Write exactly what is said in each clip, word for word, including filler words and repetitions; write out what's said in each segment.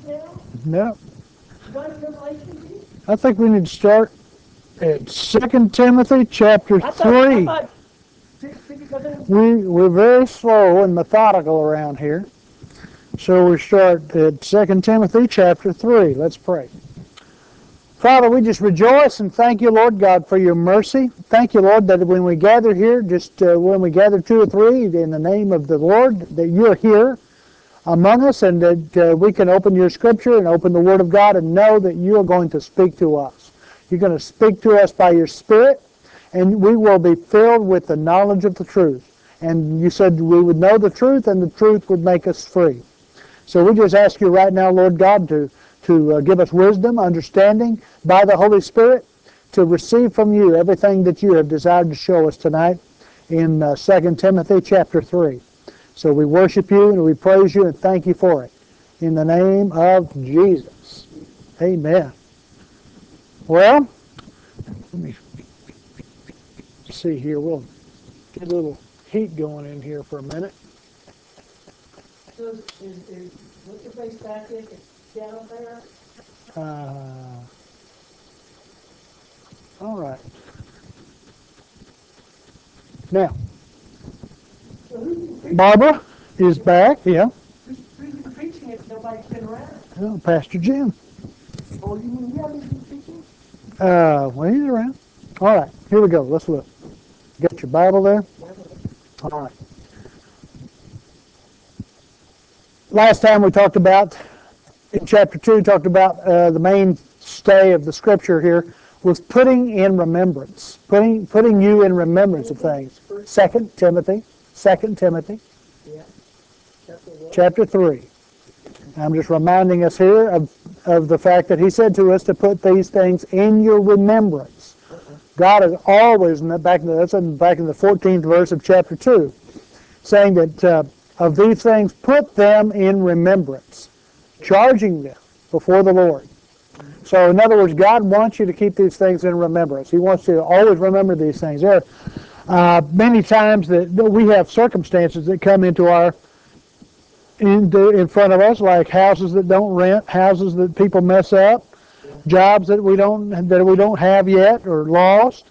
now? No. Not in Revelation? I think we need to start at Second Timothy chapter I thought, I three. thought, because We, we're very slow and methodical around here. So we start at Second Timothy chapter three. Let's pray. Father, we just rejoice and thank you, Lord God, for your mercy. Thank you, Lord, that when we gather here, just uh, when we gather two or three in the name of the Lord, that you're here among us and that uh, we can open your scripture and open the Word of God and know that you are going to speak to us. You're going to speak to us by your Spirit, and we will be filled with the knowledge of the truth. And you said we would know the truth, and the truth would make us free. So we just ask you right now, Lord God, to, to uh, give us wisdom, understanding by the Holy Spirit, to receive from you everything that you have desired to show us tonight in uh, Second Timothy chapter three. So we worship you and we praise you and thank you for it. In the name of Jesus. Amen. Well, let me see here. We'll get a little heat going in here for a minute. So is, is, is, what's your face back in? Down there? Uh, all right. Now, So who's been preaching? Barbara is back. Yeah. Who's, who's been preaching if nobody's been around? Oh, Pastor Jim. Oh, you mean you haven't been preaching? Uh, well, he's around. All right. Here we go. Let's look. Got your Bible there? All right. Last time we talked about, in chapter two, talked about uh, the mainstay of the scripture here was putting in remembrance, putting putting you in remembrance of things. Second Timothy, Second Timothy, Yeah. Chapter what? chapter three. I'm just reminding us here of, of the fact that he said to us to put these things in your remembrance. God is always, in the, back in the, that's in, back in the fourteenth verse of chapter two, saying that uh, of these things, put them in remembrance, charging them before the Lord. So in other words, God wants you to keep these things in remembrance. He wants you to always remember these things. There are uh, many times that we have circumstances that come into our in, in front of us, like houses that don't rent, houses that people mess up, jobs that we don't that we don't have yet or lost.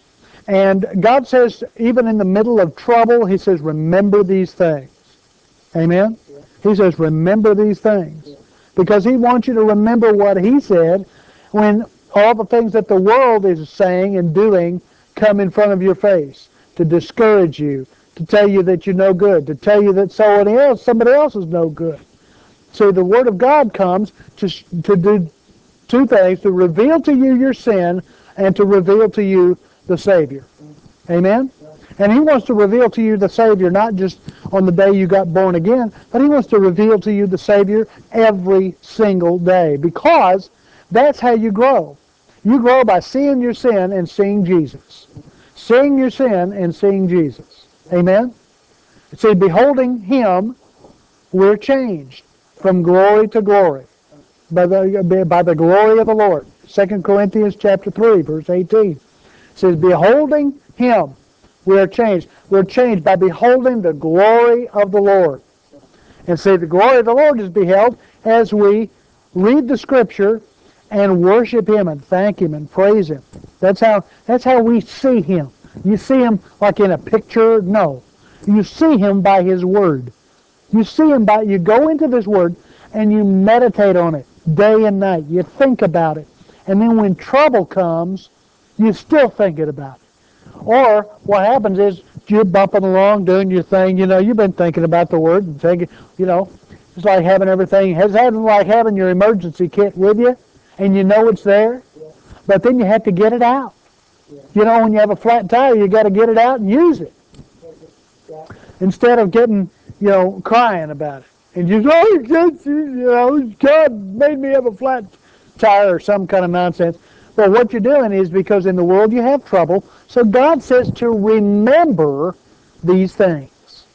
And God says, even in the middle of trouble, He says, remember these things. Amen? Yeah. He says, remember these things. Yeah. Because He wants you to remember what He said when all the things that the world is saying and doing come in front of your face to discourage you, to tell you that you're no good, to tell you that somebody else, somebody else is no good. So the Word of God comes to, to do two things, to reveal to you your sin and to reveal to you the Savior. Amen? And He wants to reveal to you the Savior not just on the day you got born again, but He wants to reveal to you the Savior every single day, because that's how you grow. You grow by seeing your sin and seeing Jesus. Seeing your sin and seeing Jesus. Amen? See, beholding Him, we're changed from glory to glory by the, by the glory of the Lord. Second Corinthians chapter three, verse eighteen. It says, beholding Him, we are changed. We're changed by beholding the glory of the Lord. And see, the glory of the Lord is beheld as we read the Scripture and worship Him and thank Him and praise Him. That's how, that's how we see Him. You see Him like in a picture? No. You see Him by His Word. You see Him by, you go into this Word and you meditate on it day and night. You think about it. And then when trouble comes, you're still thinking about it. Or what happens is you're bumping along doing your thing. You know, you've been thinking about the Word and thinking, you know, it's like having everything. It's like having your emergency kit with you and you know it's there, Yeah. but then you have to get it out. Yeah. You know, when you have a flat tire, you got to get it out and use it Yeah. instead of getting, you know, crying about it. And you go, oh, just, you know, God made me have a flat tire or some kind of nonsense. Well, what you're doing is because in the world you have trouble, so God says to remember these things.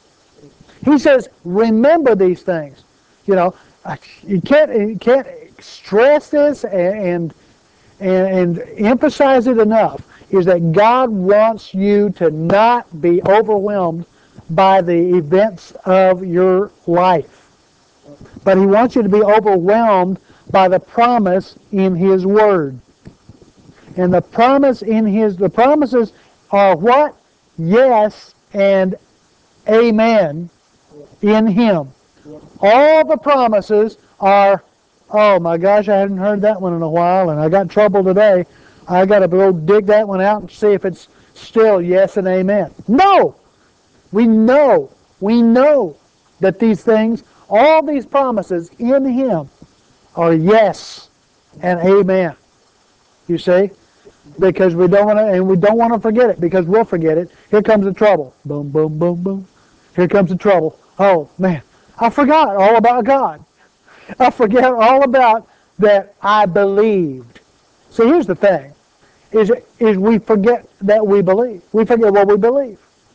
He says, remember these things. You know, you can't, you can't stress this and, and, and emphasize it enough, is that God wants you to not be overwhelmed by the events of your life. But he wants you to be overwhelmed by the promise in his word. And the promise in his, the promises are what? Yes and amen in him. All the promises are, oh my gosh, I hadn't heard that one in a while, and I got in trouble today. I got to go dig that one out and see if it's still yes and amen. No! We know, we know that these things, all these promises in him are yes and amen. You see? Because we don't want to, and we don't want to forget it, because we'll forget it. Here comes the trouble. Boom, boom, boom, boom. Here comes the trouble. Oh, man, I forgot all about God. I forget all about that I believed. See, here's the thing, is, is we forget that we believe. We forget what we believe.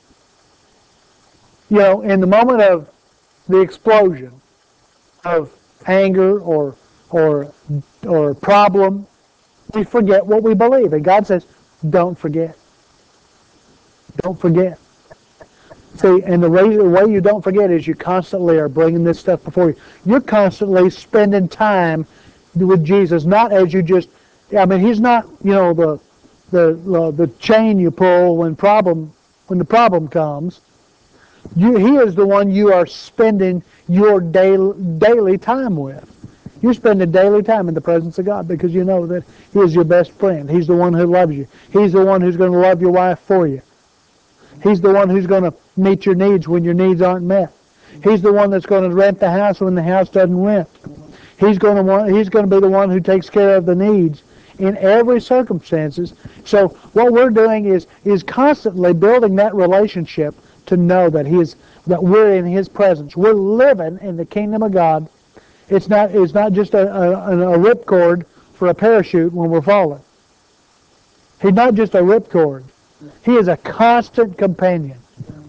You know, in the moment of the explosion of anger or, or, or problem, we forget what we believe. And God says, don't forget. Don't forget. See, and the way, the way you don't forget is you constantly are bringing this stuff before you. You're constantly spending time with Jesus, not as you just, I mean, he's not, you know, the the uh, the chain you pull when problem when the problem comes. You, he is the one you are spending your daily, daily time with. You're spending daily time in the presence of God because you know that he is your best friend. He's the one who loves you. He's the one who's going to love your wife for you. He's the one who's going to meet your needs when your needs aren't met. He's the one that's going to rent the house when the house doesn't rent. He's going to want, he's going to be the one who takes care of the needs in every circumstances. So what we're doing is is constantly building that relationship to know that he is, that we're in his presence. We're living in the kingdom of God. It's not it's not just a, a, a ripcord for a parachute when we're falling. He's not just a ripcord. He is a constant companion.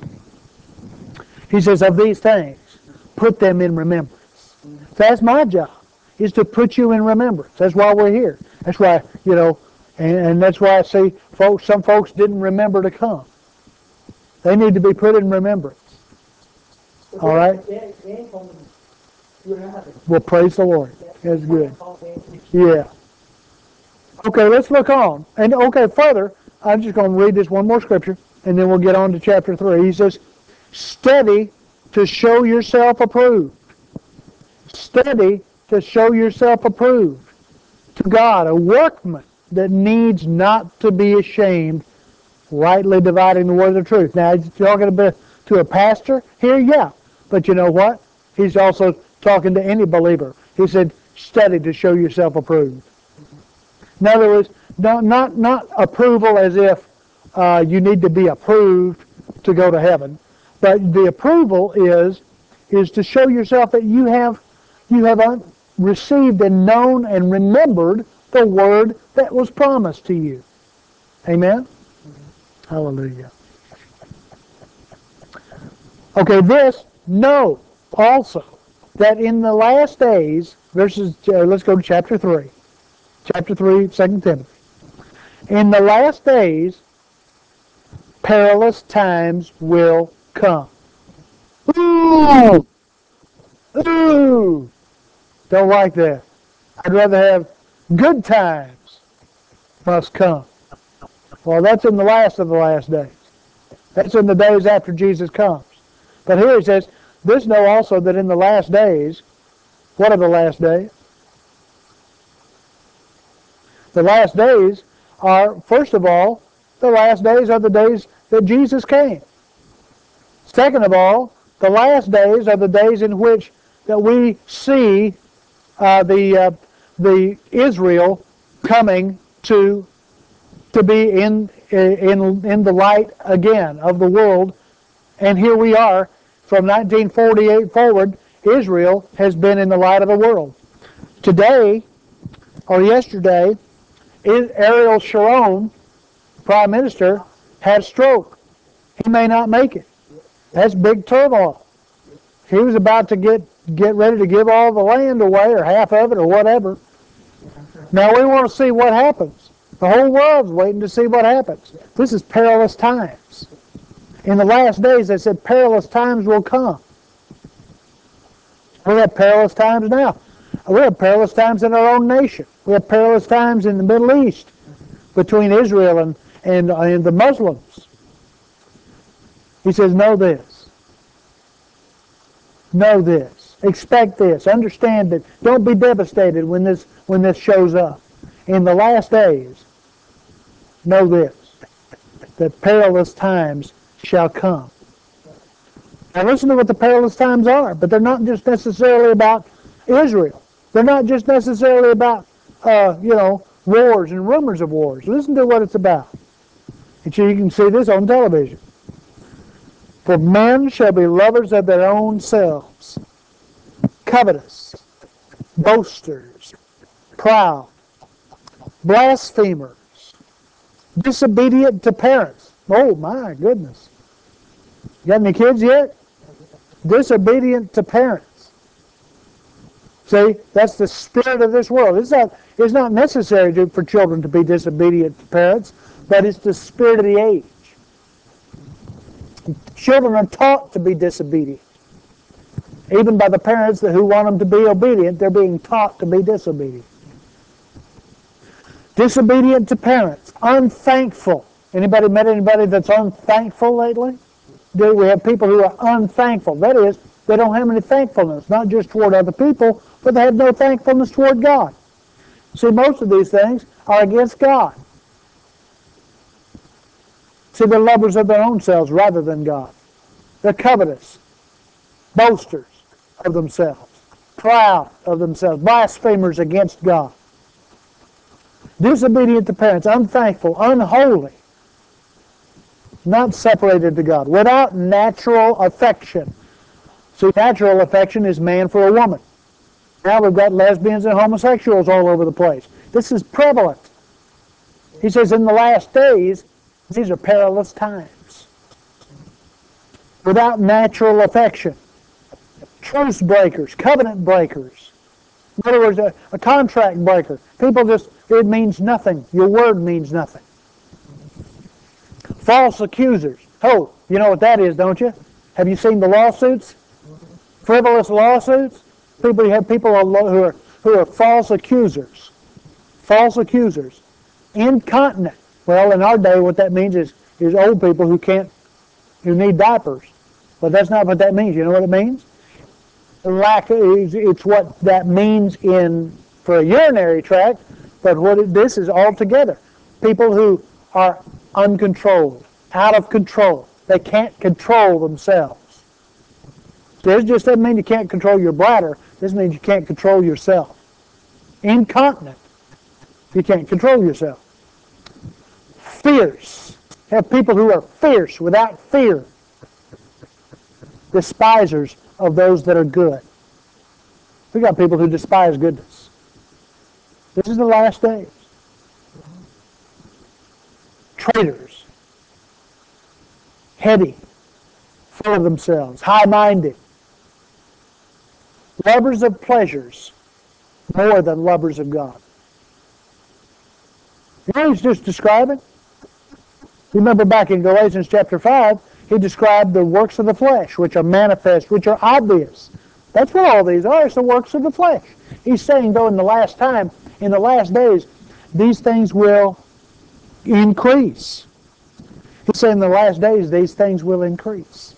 He says, of these things, put them in remembrance. So that's my job, is to put you in remembrance. That's why we're here. That's why, you know, and, and that's why I see folks, some folks didn't remember to come. They need to be put in remembrance. All right? Well, praise the Lord. That's good. Yeah. Okay, let's look on. And okay, further, I'm just going to read this one more scripture, and then we'll get on to chapter three. He says, study to show yourself approved. Study to show yourself approved to God, a workman that needs not to be ashamed, rightly dividing the word of truth. Now, he's talking about to a pastor here, yeah. But you know what? He's also talking to any believer. He said, study to show yourself approved. In other words, not, not, not approval as if uh, you need to be approved to go to heaven, but the approval is is to show yourself that you have you have un- received and known and remembered the word that was promised to you. Amen? Mm-hmm. Hallelujah. Okay, this, know also that in the last days, verses, uh, let's go to chapter three. Chapter three, Second Timothy. In the last days, perilous times will come. Ooh! Ooh! Don't like that. I'd rather have good times must come. Well, that's in the last of the last days. That's in the days after Jesus comes. But here he says, this know also that in the last days, what are the last days? The last days are, first of all, the last days are the days that Jesus came. Second of all, the last days are the days in which that we see uh, the uh, the Israel coming to to be in in in the light again of the world, and here we are from nineteen forty-eight forward. Israel has been in the light of the world. Today or yesterday, Ariel Sharon, Prime Minister, had a stroke. He may not make it. That's big turmoil. He was about to get, get ready to give all the land away, or half of it, or whatever. Now we want to see what happens. The whole world's waiting to see what happens. This is perilous times. In the last days, they said perilous times will come. We have perilous times now. We have perilous times in our own nation. We have perilous times in the Middle East between Israel and, and, uh, and the Muslims. He says, know this. Know this. Expect this. Understand that. Don't be devastated when this, when this shows up. In the last days, know this, that perilous times shall come. Now listen to what the perilous times are, but they're not just necessarily about Israel. They're not just necessarily about, uh, you know, wars and rumors of wars. Listen to what it's about. And so you can see this on television. For men shall be lovers of their own selves, covetous, boasters, proud, blasphemers, disobedient to parents. Oh my goodness. You got any kids yet? Disobedient to parents. See, that's the spirit of this world. It's not, it's not necessary to, for children to be disobedient to parents, but it's the spirit of the age. Children are taught to be disobedient. Even by the parents who want them to be obedient, they're being taught to be disobedient. Disobedient to parents, unthankful. Anybody met anybody that's unthankful lately? Do we have people who are unthankful? That is, they don't have any thankfulness, not just toward other people, but they have no thankfulness toward God. See, most of these things are against God. See, they're lovers of their own selves rather than God. They're covetous, boasters of themselves, proud of themselves, blasphemers against God, disobedient to parents, unthankful, unholy, not separated to God, without natural affection. See, natural affection is man for a woman. Now we've got lesbians and homosexuals all over the place. This is prevalent. He says in the last days, these are perilous times. Without natural affection. Truce breakers, covenant breakers. In other words, a, a contract breaker. People just, it means nothing. Your word means nothing. False accusers. Oh, you know what that is, don't you? Have you seen the lawsuits? Frivolous lawsuits? People, you have people who are, who are false accusers. False accusers. Incontinent. Well, in our day, what that means is, is old people who can't, who need diapers. But that's not what that means. You know what it means? Lack, it's what that means in for a urinary tract, but what it, this is altogether. People who are uncontrolled, out of control. They can't control themselves. This just doesn't mean you can't control your bladder. This means you can't control yourself. Incontinent. You can't control yourself. Fierce. Have people who are fierce, without fear. Despisers of those that are good. We got people who despise goodness. This is the last days. Traitors. Heady. Full of themselves. High-minded. Lovers of pleasures more than lovers of God. You know what he's just describing? Remember back in Galatians chapter five, he described the works of the flesh, which are manifest, which are obvious. That's what all these are. It's the works of the flesh. He's saying, though, in the last time, in the last days, these things will increase. He's saying in the last days, these things will increase.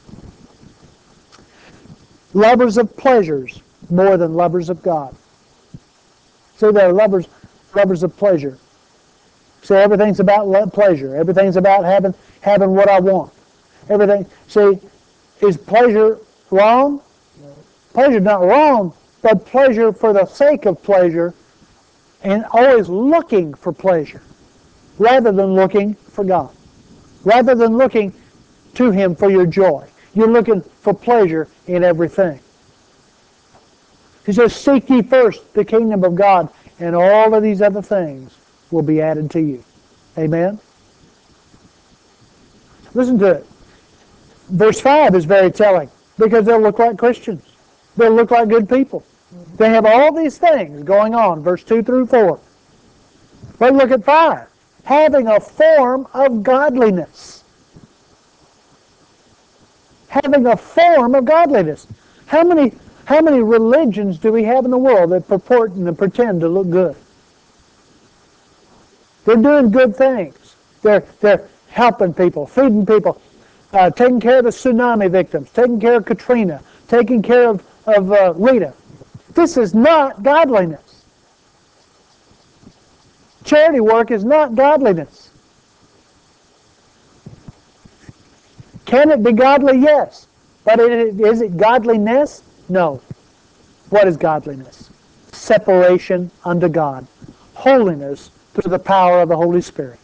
Lovers of pleasures more than lovers of God. See, they're lovers, lovers of pleasure. See, everything's about pleasure. Everything's about having, having what I want. Everything. See, is pleasure wrong? No. Pleasure's not wrong, but pleasure for the sake of pleasure and always looking for pleasure rather than looking for God. Rather than looking to Him for your joy. You're looking for pleasure in everything. He says, seek ye first the kingdom of God, and all of these other things will be added to you. Amen? Listen to it. Verse five is very telling, because they'll look like Christians. They'll look like good people. They have all these things going on, verse two through four. But look at five. Having a form of godliness. Having a form of godliness. How many, How many religions do we have in the world that purport and pretend to look good? They're doing good things. They're, they're helping people, feeding people, uh, taking care of the tsunami victims, taking care of Katrina, taking care of, of uh, Rita. This is not godliness. Charity work is not godliness. Can it be godly? Yes. But it, is it godliness? No. What is godliness? Separation unto God. Holiness through the power of the Holy Spirit.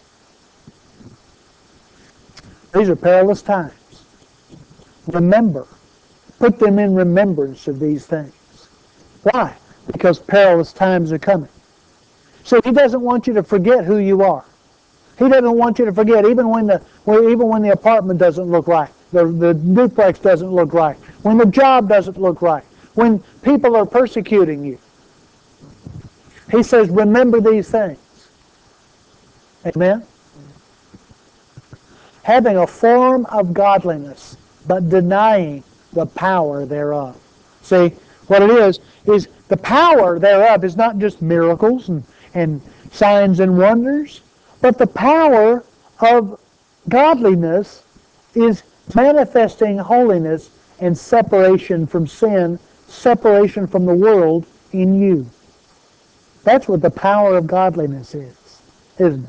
These are perilous times. Remember. Put them in remembrance of these things. Why? Because perilous times are coming. So He doesn't want you to forget who you are. He doesn't want you to forget, even when the even when the apartment doesn't look right, the, the duplex doesn't look right, when the job doesn't look right, when people are persecuting you. He says, remember these things. Amen? Having a form of godliness, but denying the power thereof. See, what it is, is the power thereof is not just miracles and, and signs and wonders, but the power of godliness is manifesting holiness and separation from sin, separation from the world in you. That's what the power of godliness is, isn't it?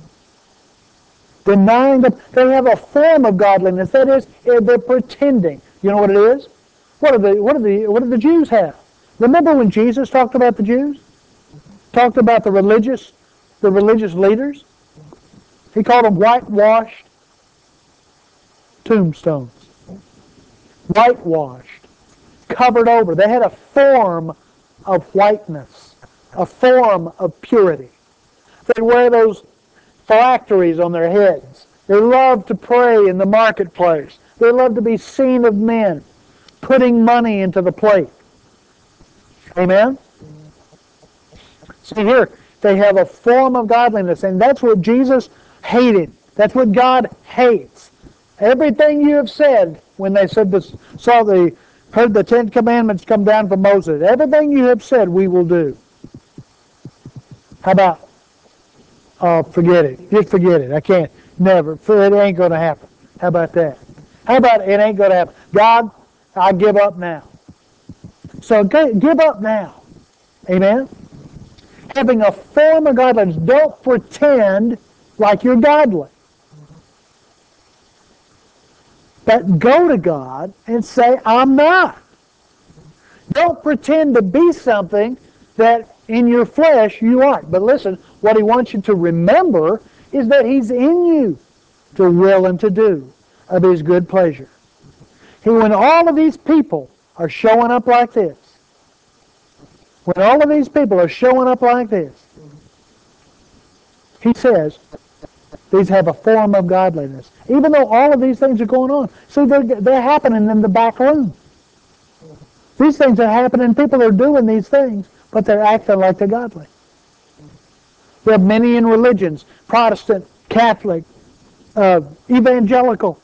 Denying that they have a form of godliness, that is, they're pretending. You know what it is? What do the what do the what do the Jews have? Remember when Jesus talked about the Jews? Talked about the religious the religious leaders? He called them whitewashed tombstones. Whitewashed. Covered over. They had a form of whiteness. A form of purity. They wear those phylacteries on their heads. They love to pray in the marketplace. They love to be seen of men, putting money into the plate. Amen? See here, they have a form of godliness, and that's what Jesus hated. That's what God hates. Everything you have said when they said this, saw the heard the Ten Commandments come down from Moses. Everything you have said, we will do. How about, oh, forget it. Just forget it. I can't. Never. It ain't going to happen. How about that? How about it ain't going to happen? God, I give up now. So give up now. Amen? Having a form of godliness. Don't pretend like you're godly. But go to God and say, I'm not. Don't pretend to be something that in your flesh you aren't. But listen, what He wants you to remember is that He's in you to will and to do of His good pleasure. He, when all of these people are showing up like this, when all of these people are showing up like this, He says, these have a form of godliness. Even though all of these things are going on. See, they're, they're happening in the back room. These things are happening. People are doing these things, but they're acting like they're godly. We have many in religions, Protestant, Catholic, uh, evangelical,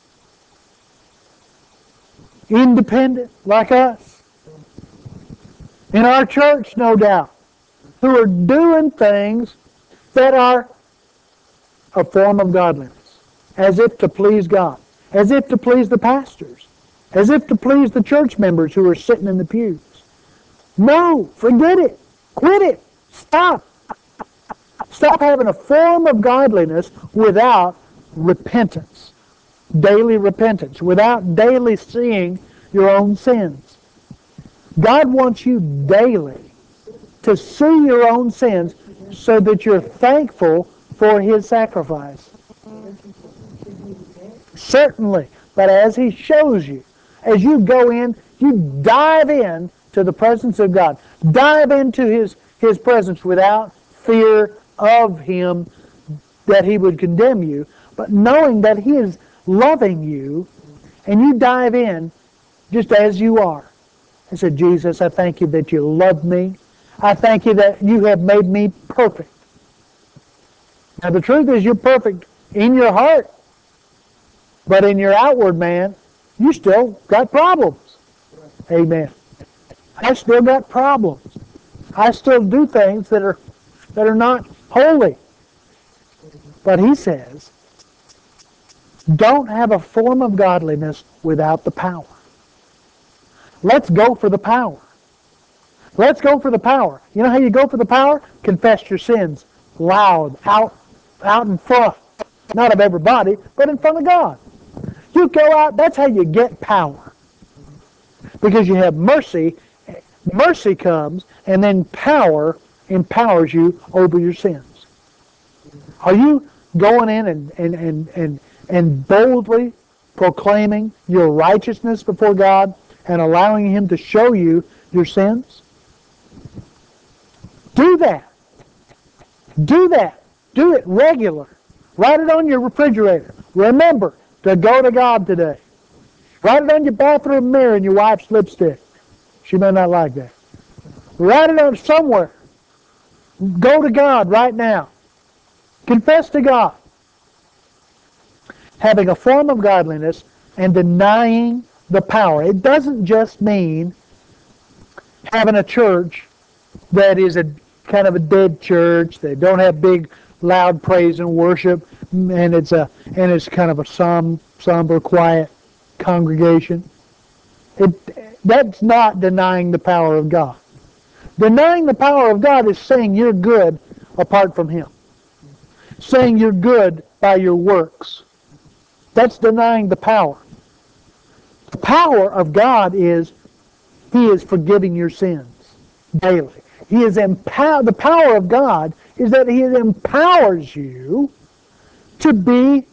independent, like us. In our church, no doubt, who are doing things that are a form of godliness, as if to please God, as if to please the pastors, as if to please the church members who are sitting in the pews. No, forget it. Quit it. Stop. Stop having a form of godliness without repentance, daily repentance, without daily seeing your own sins. God wants you daily to see your own sins so that you're thankful for His sacrifice. Certainly, but as He shows you, as you go in, you dive in to the presence of God. Dive into His, His presence without fear of Him that He would condemn you, but knowing that He is loving you, and you dive in just as you are. I said, Jesus, I thank You that You love me. I thank You that You have made me perfect. Now the truth is you're perfect in your heart, but in your outward man, you still got problems. Amen. I still got problems. I still do things that are that are not holy. But he says, don't have a form of godliness without the power. Let's go for the power. Let's go for the power. You know how you go for the power? Confess your sins loud, out, out in front. Not of everybody, but in front of God. You go out, that's how you get power. Because you have mercy. Mercy comes, and then power empowers you over your sins. Are you going in and, and, and, and, and boldly proclaiming your righteousness before God and allowing Him to show you your sins? Do that. Do that. Do it regular. Write it on your refrigerator. Remember to go to God today. Write it on your bathroom mirror and your wife's lipstick. She may not like that. Write it on somewhere. Go to God right now. Confess to God. Having a form of godliness and denying the power. It doesn't just mean having a church that is a kind of a dead church. They don't have big, loud praise and worship, and it's a and it's kind of a som, somber, quiet congregation. It that's not denying the power of God. Denying the power of God is saying you're good apart from Him. Saying you're good by your works. That's denying the power. The power of God is He is forgiving your sins daily. He is empower. The power of God is that He empowers you to be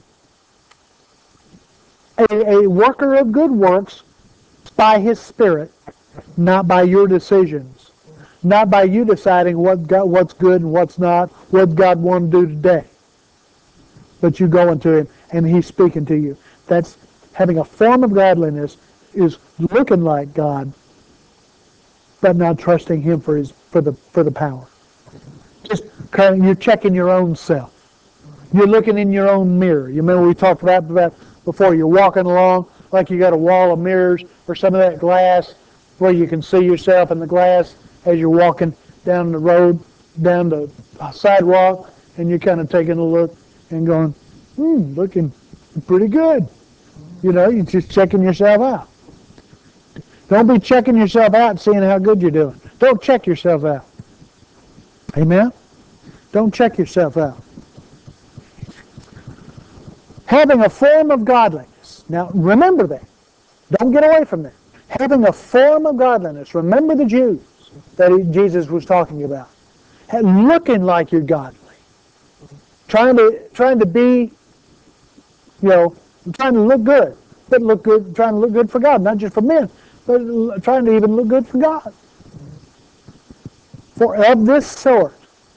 a, a worker of good works by His Spirit, not by your decisions, not by you deciding what God, what's good and what's not, what God wants to do today. But you going to Him and He's speaking to you. That's having a form of godliness is looking like God, but not trusting Him for His for the for the power. Just kind of, you're checking your own self. You're looking in your own mirror. You remember we talked about that before. You're walking along like you got a wall of mirrors or some of that glass where you can see yourself in the glass as you're walking down the road, down the sidewalk, and you're kind of taking a look and going, hmm, looking pretty good. You know, you're just checking yourself out. Don't be checking yourself out and seeing how good you're doing. Don't check yourself out. Amen? Don't check yourself out. Having a form of godliness. Now, remember that. Don't get away from that. Having a form of godliness. Remember the Jews that he, Jesus was talking about. Looking like you're godly. Trying to, trying to be, you know, trying to look good. But look good, trying to look good for God. Not just for men, but trying to even look good for God. For of this sort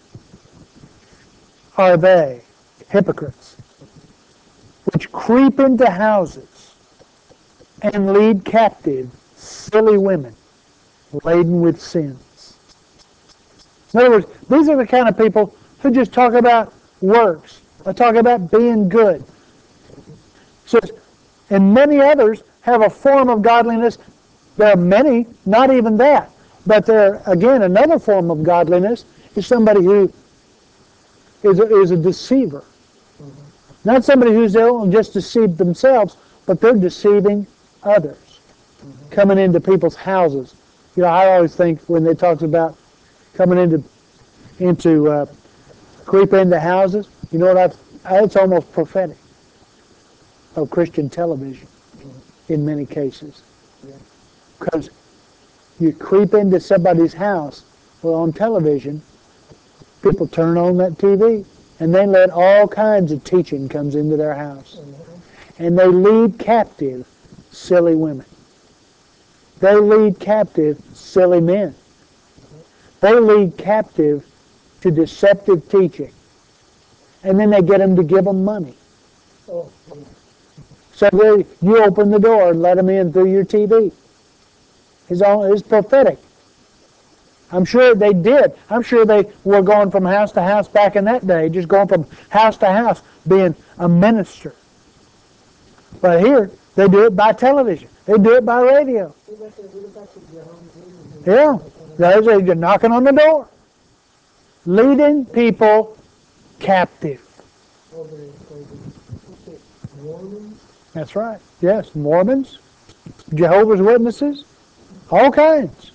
are they, hypocrites, which creep into houses and lead captive silly women laden with sins. In other words, these are the kind of people who just talk about works, or talk about being good. So, and many others have a form of godliness. There are many, not even that. But there, again, another form of godliness is somebody who is a, is a deceiver. Mm-hmm. Not somebody who's just deceived themselves, but they're deceiving others. Mm-hmm. Coming into people's houses. You know, I always think when they talk about coming into into uh, creep into houses, you know what I've, it's almost prophetic of Christian television mm-hmm. in many cases. Because you creep into somebody's house, well, on television, people turn on that T V, and they let all kinds of teaching comes into their house. Mm-hmm. And they lead captive silly women. They lead captive silly men. Mm-hmm. They lead captive to deceptive teaching. And then they get them to give them money. Oh. So they, you open the door and let them in through your T V. It's, all, it's prophetic. I'm sure they did. I'm sure they were going from house to house back in that day, just going from house to house, being a minister. But here, they do it by television. They do it by radio. We got to, we got to Jehovah's Witnesses. Yeah. They're they're knocking on the door. Leading people captive. Over the, over the Mormons. That's right. Yes, Mormons, Jehovah's Witnesses, all kinds.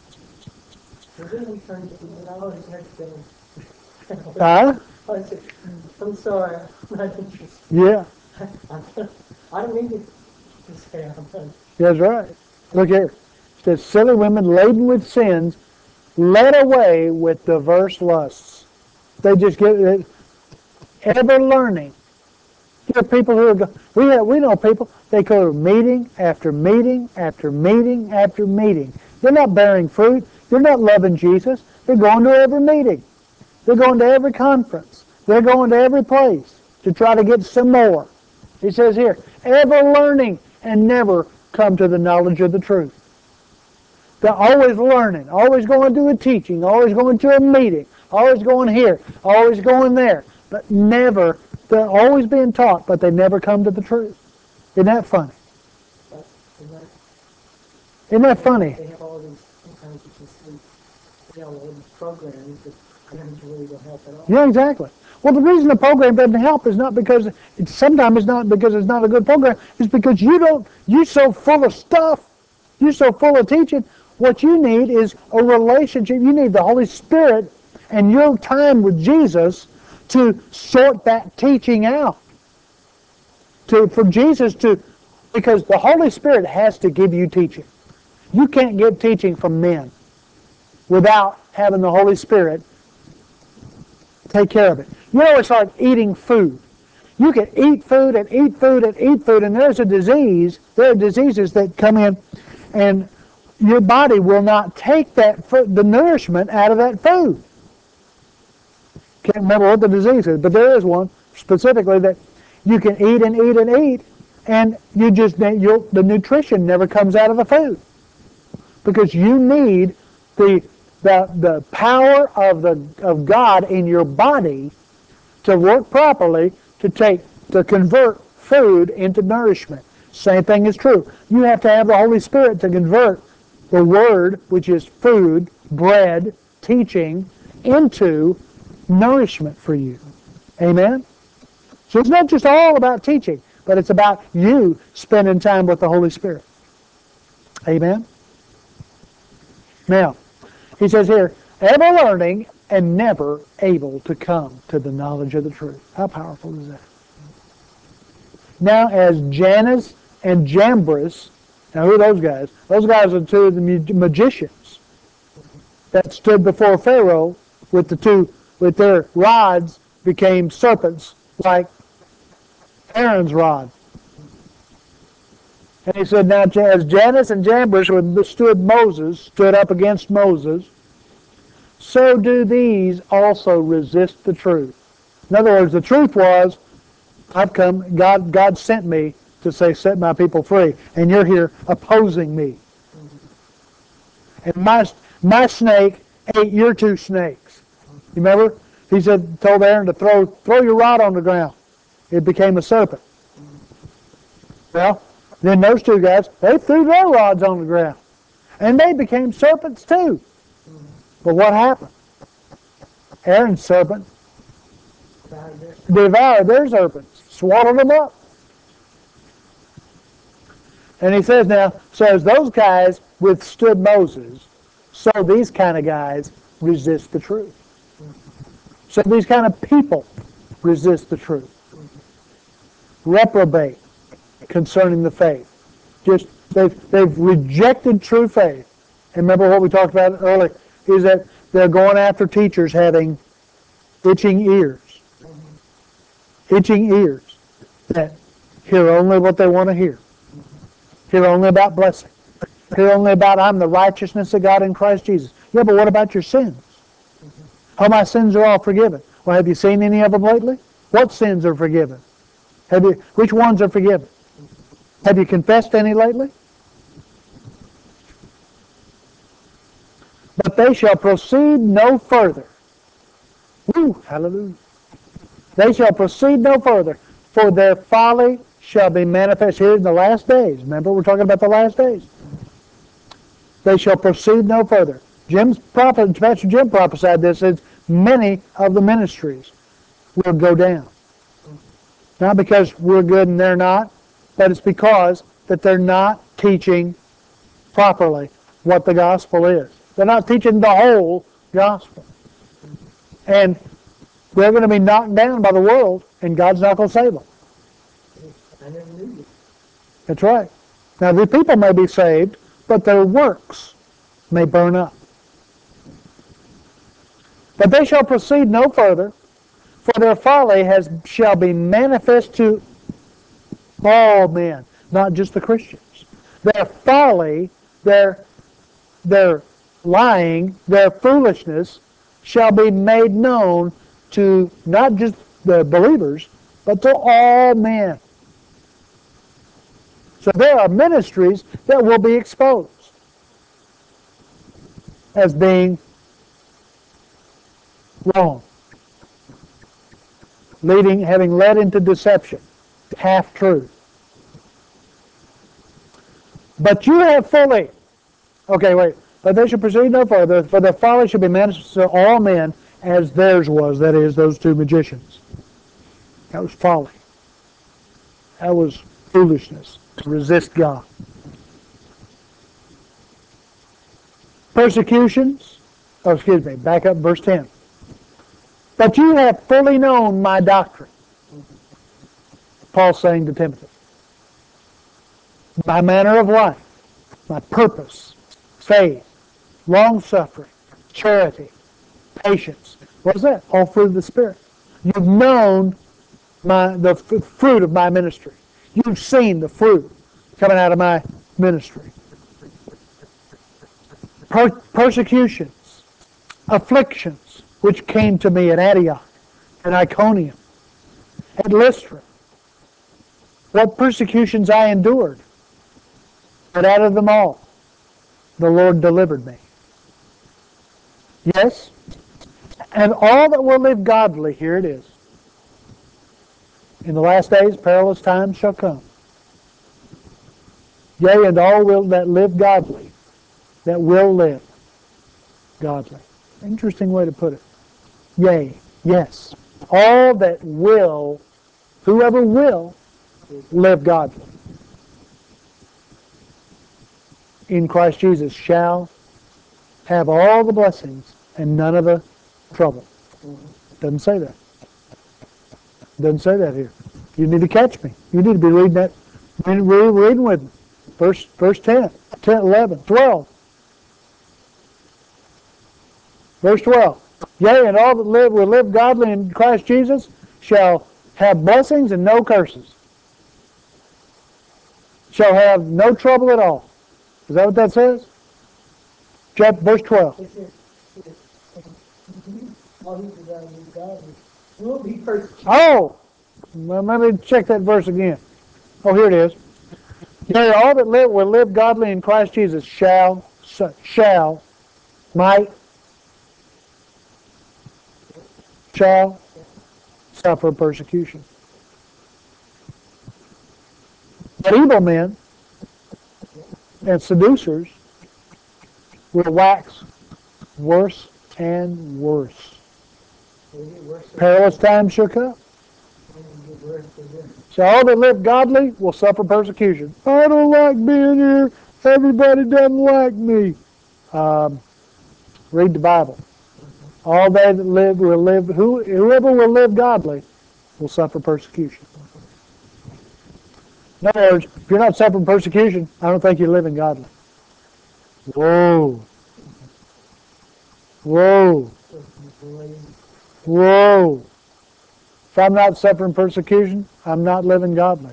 And then we turned to, and I always had to go. Huh? I said, I'm sorry, I'm not interested. Yeah, I don't mean to, to say I'm not. that's right. Look here. It says, silly women laden with sins, led away with diverse lusts. They just get it, ever learning. There are people who are, go- we have, we know people, they go to meeting after meeting after meeting after meeting. They're not bearing fruit. They're not loving Jesus. They're going to every meeting. They're going to every conference. They're going to every place to try to get some more. He says here, ever learning and never come to the knowledge of the truth. They're always learning, always going to a teaching, always going to a meeting, always going here, always going there, but never, they're always being taught, but they never come to the truth. Isn't that funny? Isn't that, Isn't that funny? they have all these, sometimes you can see, you know, all these programs that programs really don't help at all. Yeah, exactly. Well, the reason the program doesn't help is not because, it's, sometimes it's not because it's not a good program, it's because you don't, you're so full of stuff, you're so full of teaching. What you need is a relationship. You need the Holy Spirit and your time with Jesus to sort that teaching out. To, for Jesus to, because the Holy Spirit has to give you teaching. You can't get teaching from men without having the Holy Spirit take care of it. You know, it's like eating food. You can eat food and eat food and eat food, and there's a disease, there are diseases that come in, and your body will not take that food, the nourishment out of that food. Can't remember what the disease is, but there is one specifically that you can eat and eat and eat, and you just you'll, the nutrition never comes out of the food because you need the the the power of the of God in your body to work properly to take to convert food into nourishment. Same thing is true. You have to have the Holy Spirit to convert the Word, which is food, bread, teaching, into nourishment for you. Amen? So it's not just all about teaching, but it's about you spending time with the Holy Spirit. Amen? Now, he says here, ever learning and never able to come to the knowledge of the truth. How powerful is that? Now, as Jannes and Jambres, now who are those guys? Those guys are two of the magicians that stood before Pharaoh with the two, with their rods became serpents like Aaron's rod. And he said, now as Jannes and Jambres withstood Moses, stood up against Moses, so do these also resist the truth. In other words, the truth was, I've come, God, God sent me to say, set my people free, and you're here opposing me. And my, my snake ate your two snakes. You remember? He said, told Aaron to throw, throw your rod on the ground. It became a serpent. Well, then those two guys, they threw their rods on the ground. And they became serpents too. But what happened? Aaron's serpent devoured their serpents, swallowed them up. And he says now, so as those guys withstood Moses, so these kind of guys resist the truth. So these kind of people resist the truth. Reprobate concerning the faith. Just they've, they've rejected true faith. And remember what we talked about earlier, is that they're going after teachers having itching ears. Itching ears that hear only what they want to hear. Hear only about blessing. Hear only about I'm the righteousness of God in Christ Jesus. Yeah, but what about your sins? Oh, my sins are all forgiven. Well, have you seen any of them lately? What sins are forgiven? Have you? Which ones are forgiven? Have you confessed any lately? But they shall proceed no further. Woo, hallelujah. They shall proceed no further, for their folly shall be manifest here in the last days. Remember, we're talking about the last days. They shall proceed no further. Jim's prophet, Pastor Jim prophesied this, that many of the ministries will go down. Not because we're good and they're not, but it's because that they're not teaching properly what the gospel is. They're not teaching the whole gospel. And they're going to be knocked down by the world, and God's not going to save them. I never knew you. That's right. Now, the people may be saved, but their works may burn up. But they shall proceed no further, for their folly has shall be manifest to all men, not just the Christians. Their folly, their, their lying, their foolishness shall be made known to not just the believers, but to all men. So there are ministries that will be exposed as being wrong, leading, having led into deception, half-truth. But you have fully, okay, wait, but they should proceed no further, for their folly should be manifest to all men as theirs was, that is, those two magicians. That was folly. That was foolishness to resist God. Persecutions, oh, excuse me, back up verse ten. But you have fully known my doctrine, Paul's saying to Timothy. My manner of life, my purpose, faith, long-suffering, charity, patience. What is that? All fruit of the Spirit. You've known my, the f- fruit of my ministry. You've seen the fruit coming out of my ministry. Per- persecutions, afflictions, which came to me at Antioch, at Iconium, at Lystra. What persecutions I endured. But out of them all, the Lord delivered me. Yes? And all that will live godly, here it is. In the last days, perilous times shall come. Yea, and all will that live godly, that will live godly. Interesting way to put it. Yea, yes. All that will, whoever will, live godly in Christ Jesus shall have all the blessings and none of the trouble. Doesn't say that. Doesn't say that here. You need to catch me. You need to be reading that, reading with me. Verse, verse ten, ten, eleven, twelve. Verse twelve. Yea, and all that live will live godly in Christ Jesus shall have blessings and no curses. Shall have no trouble at all. Is that what that says? Chapter, verse twelve. It says, all these are going to be godly. Will be persecuted. Oh! Well, let me check that verse again. Oh, here it is. Yea, all that live will live godly in Christ Jesus shall, shall, might, shall suffer persecution. But evil men and seducers will wax worse and worse. Perilous times shall come. So all that live godly will suffer persecution. I don't like being here. Everybody doesn't like me. Um, read the Bible. All they that live will live. Who, whoever will live godly will suffer persecution. In other words, if you're not suffering persecution, I don't think you're living godly. Whoa. Whoa. Whoa. If I'm not suffering persecution, I'm not living godly.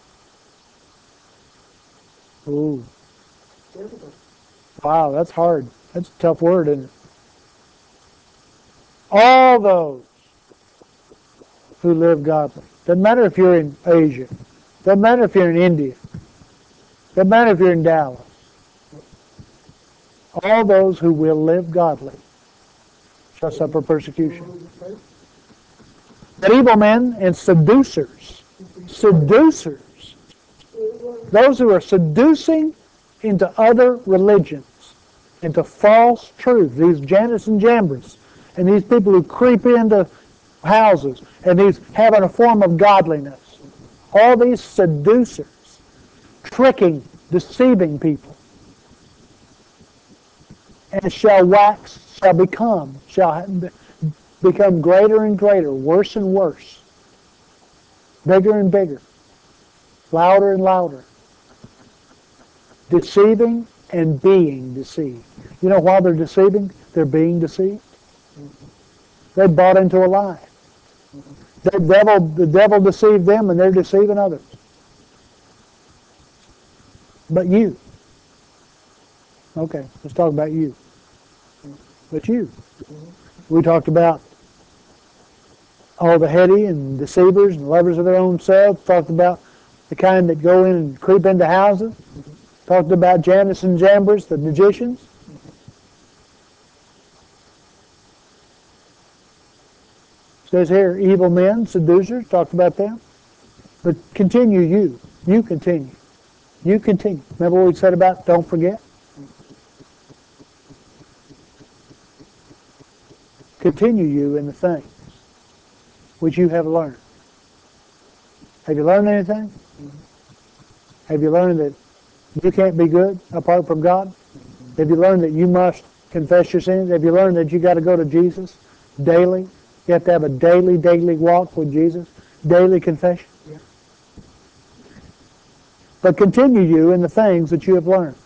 Ooh. Wow, that's hard. That's a tough word, isn't it? All those who live godly. Doesn't matter if you're in Asia. Doesn't matter if you're in India. Doesn't matter if you're in Dallas. All those who will live godly shall suffer persecution. But evil men and seducers, seducers Those who are seducing into other religions, into false truth. These Jannes and Jambres, and these people who creep into houses, and these having a form of godliness. All these seducers, tricking, deceiving people. And shall wax, shall become, shall become greater and greater, worse and worse, bigger and bigger, louder and louder, deceiving and being deceived. You know why they're deceiving? They're being deceived. They bought into a lie. The devil, the devil deceived them, and they're deceiving others. But you. Okay, let's talk about you. But you. We talked about all the heady and deceivers and lovers of their own selves. Talked about the kind that go in and creep into houses. Talked about Jannes and Jambres, the magicians. Says here, evil men, seducers, talked about them. But continue you. You continue. You continue. Remember what we said about don't forget? Continue you in the things which you have learned. Have you learned anything? Have you learned that you can't be good apart from God? Have you learned that you must confess your sins? Have you learned that you got to go to Jesus daily? You have to have a daily, daily walk with Jesus, daily confession. Yeah. But continue you in the things that you have learned,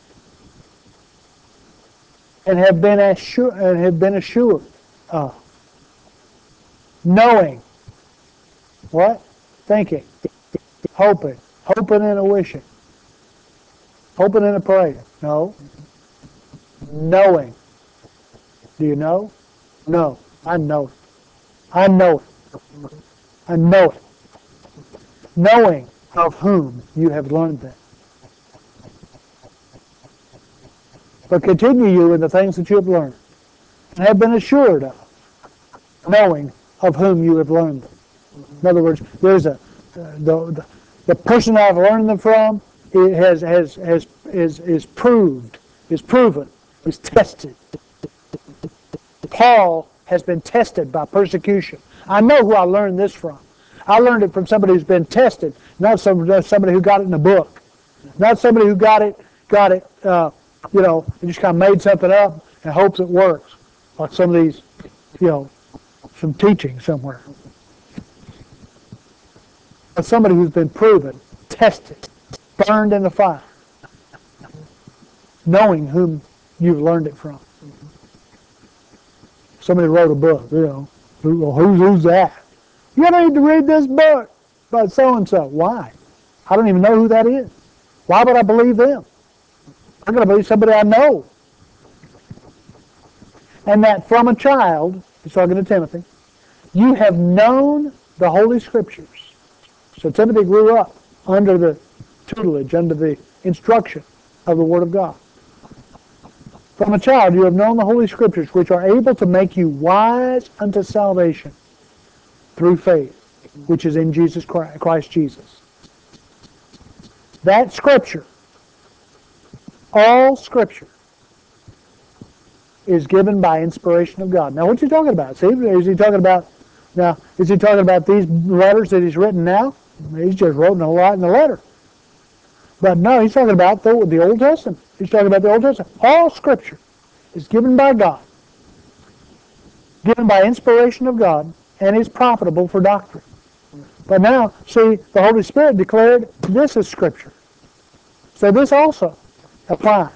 and have been assured, and have been assured of, knowing, what? Thinking, hoping, hoping and a wishing, hoping and a praying. No, knowing. Do you know? No, I know it. I know it. I know it. Knowing of whom you have learned them. But continue you in the things that you have learned, and have been assured of, knowing of whom you have learned them. In other words, there's a uh, the, the the person I've learned them from it has has has is is proved, is proven, is tested. Paul has been tested by persecution. I know who I learned this from. I learned it from somebody who's been tested, not some, somebody who got it in a book, not somebody who got it, got it, uh, you know, and just kind of made something up and hopes it works, like some of these, you know, some teaching somewhere. But somebody who's been proven, tested, burned in the fire, knowing whom you've learned it from. Somebody wrote a book, you know, Who, who's, who's that? You need to read this book by so-and-so. Why? I don't even know who that is. Why would I believe them? I'm going to believe somebody I know. And that from a child, he's talking to Timothy, you have known the Holy Scriptures. So Timothy grew up under the tutelage, under the instruction of the Word of God. From a child you have known the Holy Scriptures, which are able to make you wise unto salvation through faith, which is in Jesus Christ, Christ Jesus. That Scripture, all Scripture, is given by inspiration of God. Now, what's he talking about? See, is he talking about now? Is he talking about these letters that he's written now? He's just wrote a lot in the letter. But no, he's talking about the, the Old Testament. He's talking about the Old Testament. All Scripture is given by God, given by inspiration of God, and is profitable for doctrine. But now, see, the Holy Spirit declared this is Scripture. So this also applies.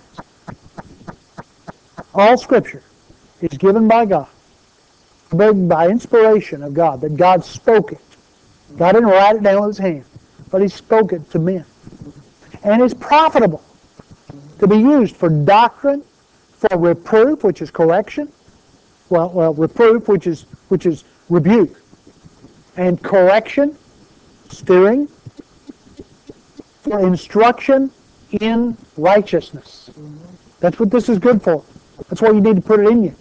All Scripture is given by God, given by inspiration of God, that God spoke it. God didn't write it down with his hand, but he spoke it to men. And is profitable to be used for doctrine, for reproof, which is correction. Well, well, reproof, which is which is rebuke, and correction, steering, for instruction in righteousness. That's what this is good for. That's why you need to put it in you.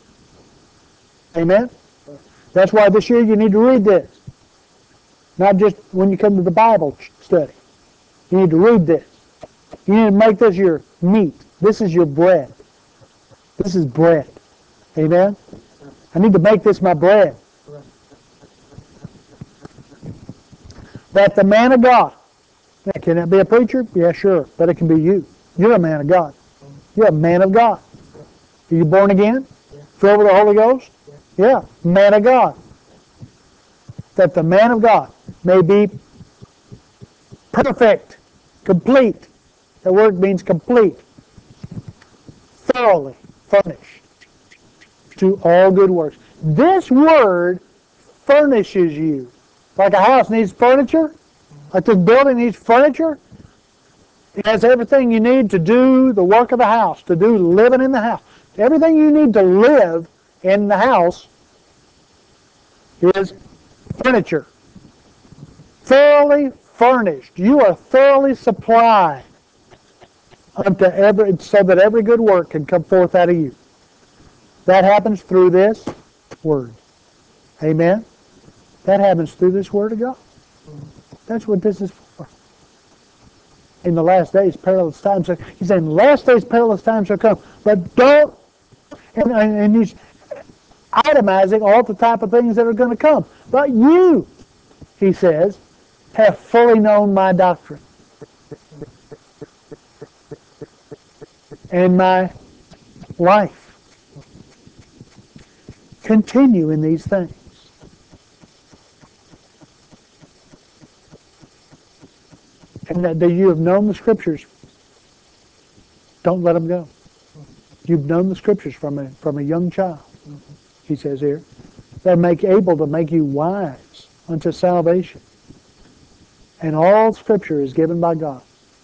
Amen? That's why this year you need to read this. Not just when you come to the Bible study. You need to read this. You need to make this your meat. This is your bread. This is bread. Amen? I need to make this my bread. That the man of God. Now, can that be a preacher? Yeah, sure. But it can be you. You're a man of God. You're a man of God. Are you born again? Yeah. Filled with the Holy Ghost? Yeah. Yeah, man of God. That the man of God may be perfect, complete. The word means complete. Thoroughly furnished to all good works. This word furnishes you. Like a house needs furniture, like this building needs furniture. It has everything you need to do the work of the house, to do living in the house. Everything you need to live in the house is furniture. Thoroughly furnished. You are thoroughly supplied unto every, so that every good work can come forth out of you. That happens through this word. Amen? That happens through this word of God. That's what this is for. In the last days, perilous times. He's saying, last days, perilous times shall come. But don't, and, and he's itemizing all the type of things that are going to come. But you, he says, have fully known my doctrine and my life. Continue in these things. And that, that you have known the Scriptures. Don't let them go. You've known the Scriptures from a, from a young child, he says here. They're make, able to make you wise unto salvation. And all Scripture is given by God.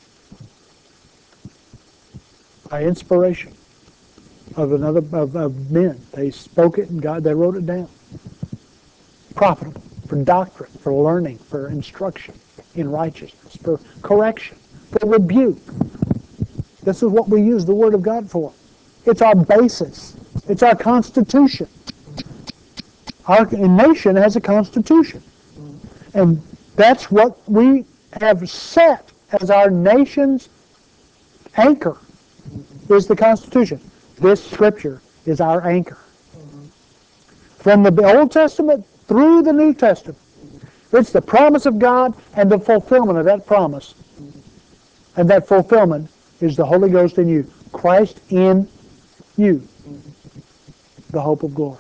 By inspiration of another of, of men. They spoke it and God, they wrote it down. Profitable for doctrine, for learning, for instruction in righteousness, for correction, for rebuke. This is what we use the Word of God for. It's our basis. It's our constitution. Our nation has a constitution. And that's what we have set as our nation's anchor, is the Constitution. This Scripture is our anchor. From the Old Testament through the New Testament, it's the promise of God and the fulfillment of that promise. And that fulfillment is the Holy Ghost in you. Christ in you. The hope of glory.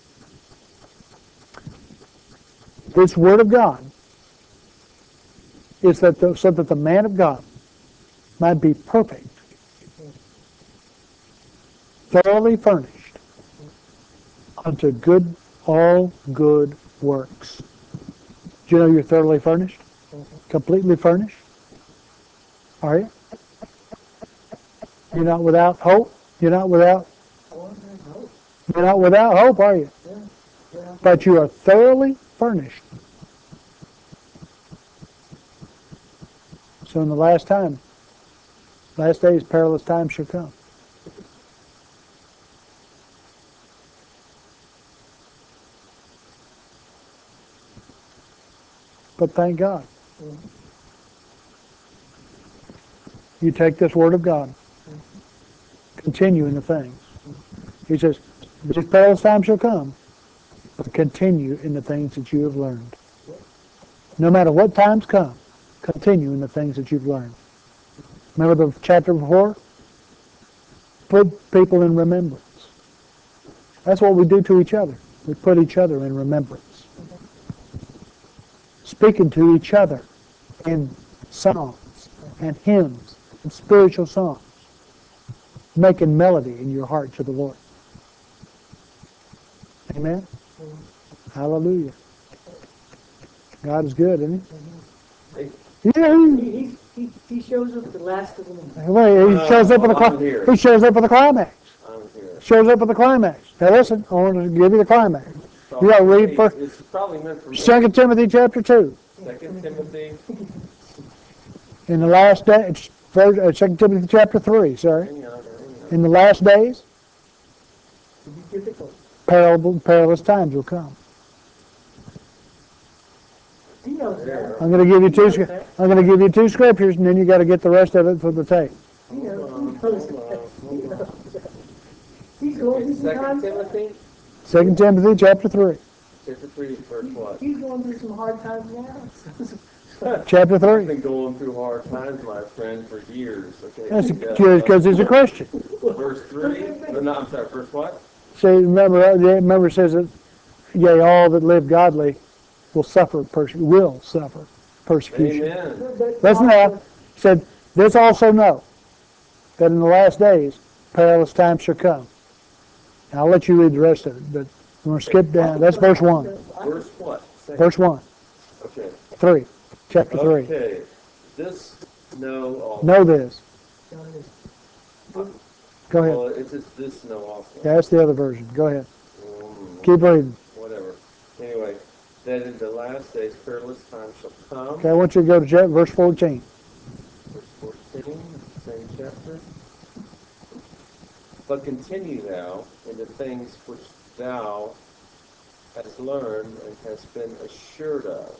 This Word of God is that the, so that the man of God might be perfect, thoroughly furnished unto good, all good works. Do you know you're thoroughly furnished? Completely furnished? Are you? You're not without hope? You're not without You're not without hope, are you? But you are thoroughly furnished. So in the last time, last days, perilous times shall come. But thank God. You take this Word of God. Continue in the things. He says, these perilous times shall come, but continue in the things that you have learned. No matter what times come, continue in the things that you've learned. Remember the chapter before? Put people in remembrance. That's what we do to each other. We put each other in remembrance. Speaking to each other in songs and hymns and spiritual songs. Making melody in your heart to the Lord. Amen? Hallelujah. God is good, isn't he? Yeah, He, he, he shows up at the last of the minute. well, he shows up well, at the I'm cli- here. he shows up at the climax. I'm here. Shows up at the climax. Now listen, I want to give you the climax. You got to read Hey, first. It's probably meant for me. Second Timothy chapter two. Second Timothy. In the last day, it's first, uh, Second Timothy chapter three. Sorry. Hang on, hang on. In the last days, To be difficult. perilous, perilous times will come. He knows that. I'm going to give you He two. knows scrip- that. I'm going to give you two scriptures, and then you got to get the rest of it for the tape. He knows, Hold on, he knows hold that. on, He hold on. knows that. He's going, Okay, he's behind Second that. Timothy, Second Timothy chapter three. chapter three, verse what? He's going through some hard times now. Chapter I've three. been going through hard times, my friend, for years. Okay. That's yeah, because he's a Christian. Verse three. Or no, I'm sorry. Verse what? See, remember, uh, remember it says that, yea, all that live godly will suffer, perse- will suffer persecution. Amen. But Listen also- now, said, this also know, that in the last days, perilous times shall come. Now, I'll let you read the rest of it, but I'm going to skip down. That's verse one. Verse what? Say. Verse one, Okay. three, chapter three. Okay. This know also. Know this. Go ahead. Well, it says this know also. Yeah, that's the other version. Go ahead. Mm, Keep reading. Whatever. Anyway, that in the last days perilous times shall come. Okay, I want you to go to chap- verse fourteen. Verse fourteen, same chapter. But continue thou in the things which thou hast learned and hast been assured of,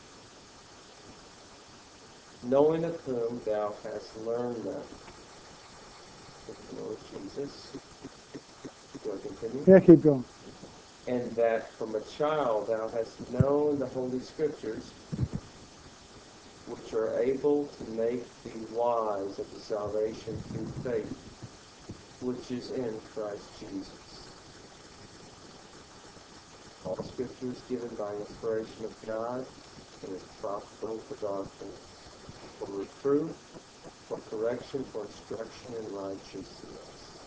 knowing of whom thou hast learned them. The Lord Jesus. Do I continue? Yeah, keep going. And that from a child thou hast known the Holy Scriptures, which are able to make thee wise unto salvation through faith, which is in Christ Jesus. All Scripture is given by inspiration of God and is profitable for doctrine, for reproof, for correction, for instruction in righteousness.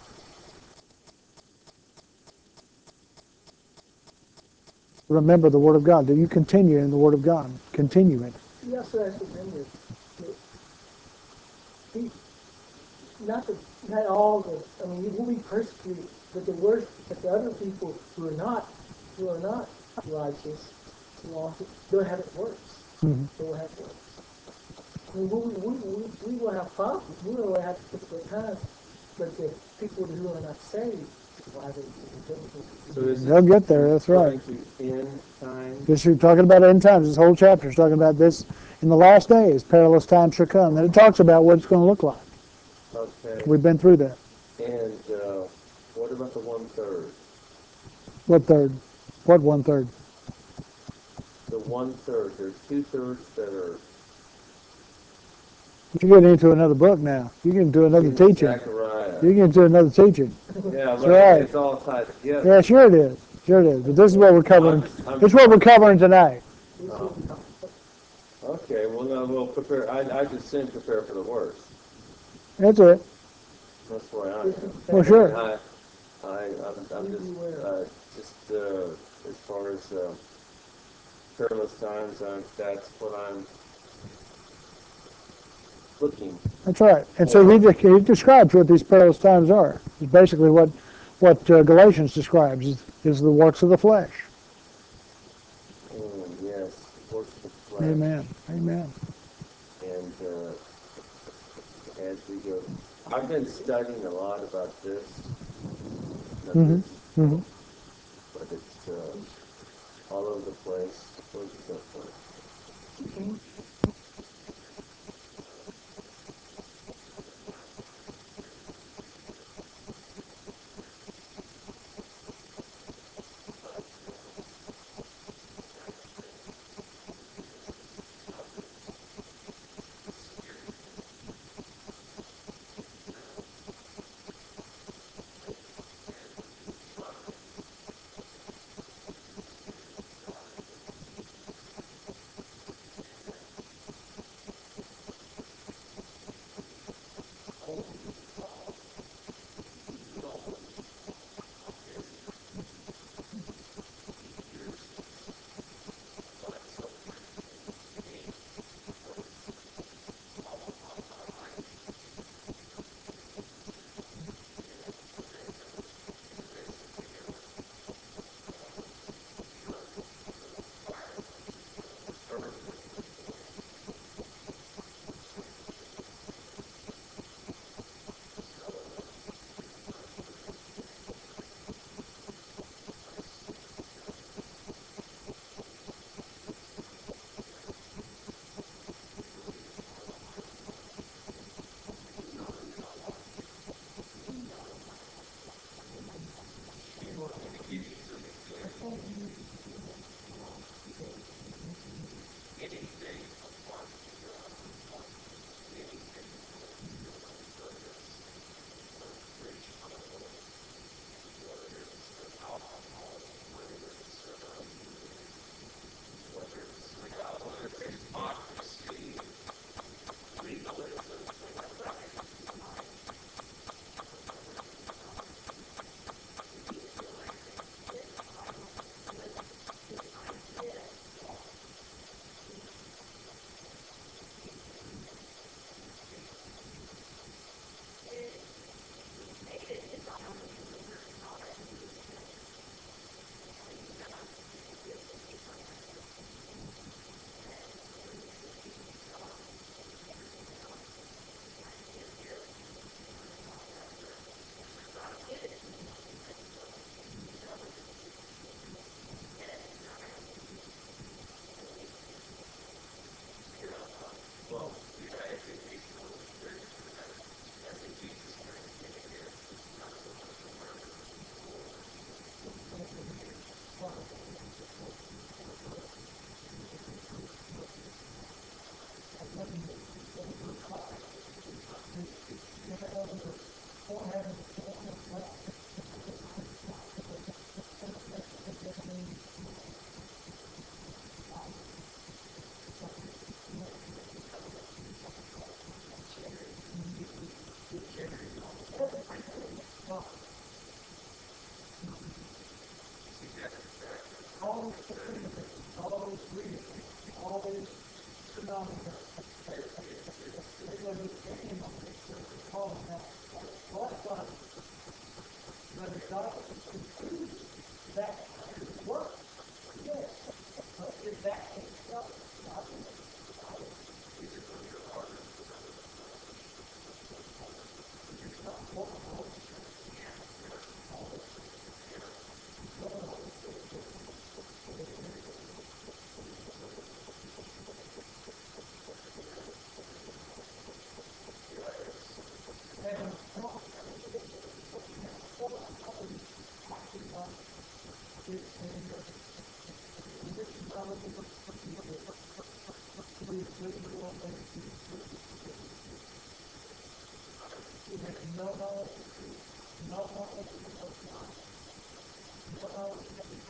Remember the Word of God. Do you continue in the Word of God? Continue it. You also have to remember that he, not that, not all the, I mean, you will be persecuted, but the worst, but the other people who are not, who are not righteous, who are, they'll have it worse. Mm-hmm. They will have it worse. I mean, we, we, we, we will have problems. We will have difficult times, but the people who are not saved will have it difficult. So is They'll get there, that's right. referring to end time? This is talking about end times. This whole chapter is talking about this. In the last days, perilous times shall come. And it talks about what it's going to look like. Okay. We've been through that. And uh, what about the one third? What third? What one third? The one third. There's two thirds that are You're getting into another book now. You're getting into another in teaching. Zechariah. You're getting into another teaching. Yeah, That's but right. it's all tied together. Yeah, sure it is. Sure it is. But this is what we're covering. I'm- I'm- This is what we're covering tonight. Oh. Okay, well, no, we'll prepare. I, I just sin prepare for the worst. That's it. That's why I am. Well, sure. I, I, I'm, I'm just, uh, just uh, as far as uh, perilous times, uh, that's what I'm looking. That's right. And so he, de- he describes what these perilous times are. It's basically what what uh, Galatians describes is, is the works of the flesh. Oh, yes, works of the flesh. Amen. Amen. And uh, as we go, I've been studying a lot about this. Not Mm-hmm. this, Mm-hmm. but it's uh, all over the place. Where's it go from? read all these phenomena. They go to any Paul now. Well, that's fine. But if God can see that work, yes. But if that can't stop God, it's not possible. And not it's and this is how it is. We will make no knowledge, no knowledge, no knowledge.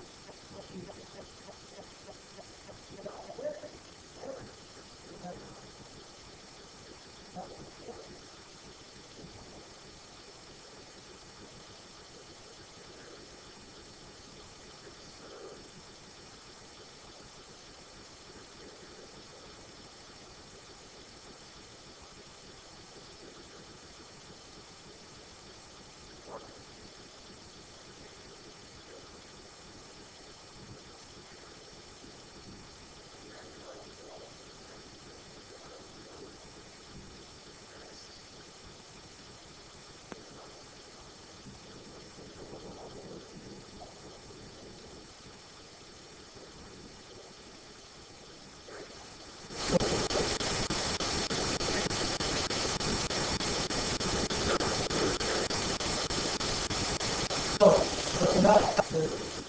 So, not the,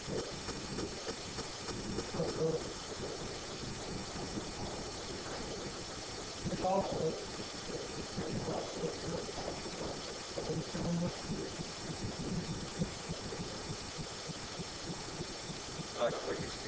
it's also I think